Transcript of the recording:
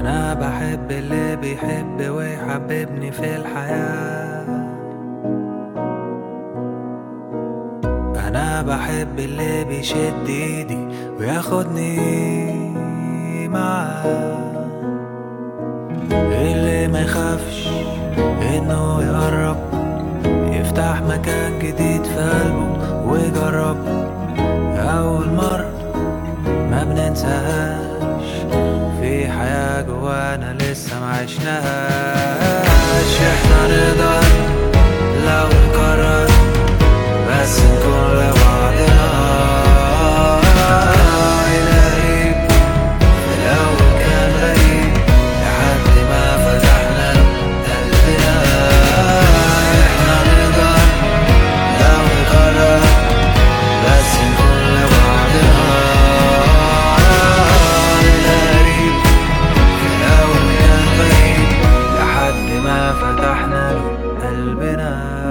أنا بحب اللي بيحب ويحببني في الحياة. أنا بحب اللي بيشد إيدي وياخدني معاه، اللي ما يخافش إنه يقرب، يفتح مكان جديد في قلبه ويجرب. أول مرة ما بننساهاش، في حياة جوانا لسه ما عشناهاش. احنا نقدر لو نقرر بس نكون لبعضنا. القريب في الأول كان غريب لحد ما فتحنا قلبنا. احنا نقدر لو نقرر بس نكون لبعضنا. القريب في الأول كان غريب لحد ما فتحنا قلبنا.